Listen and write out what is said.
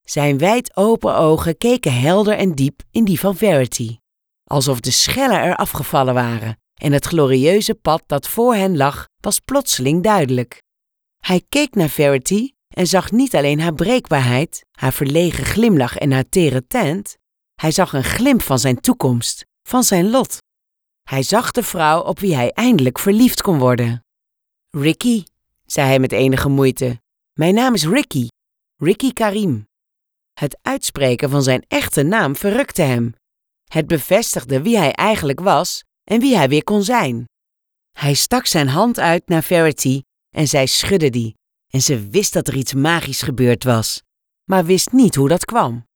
Zijn wijd open ogen keken helder en diep in die van Verity, alsof de schellen er afgevallen waren en het glorieuze pad dat voor hen lag was plotseling duidelijk. Hij keek naar Verity en zag niet alleen haar breekbaarheid, haar verlegen glimlach en haar tere tent. Hij zag een glimp van zijn toekomst, van zijn lot. Hij zag de vrouw op wie hij eindelijk verliefd kon worden. Ricky, zei hij met enige moeite. Mijn naam is Ricky, Ricky Karim. Het uitspreken van zijn echte naam verrukte hem. Het bevestigde wie hij eigenlijk was en wie hij weer kon zijn. Hij stak zijn hand uit naar Verity en zij schudde die. En ze wist dat er iets magisch gebeurd was, maar wist niet hoe dat kwam.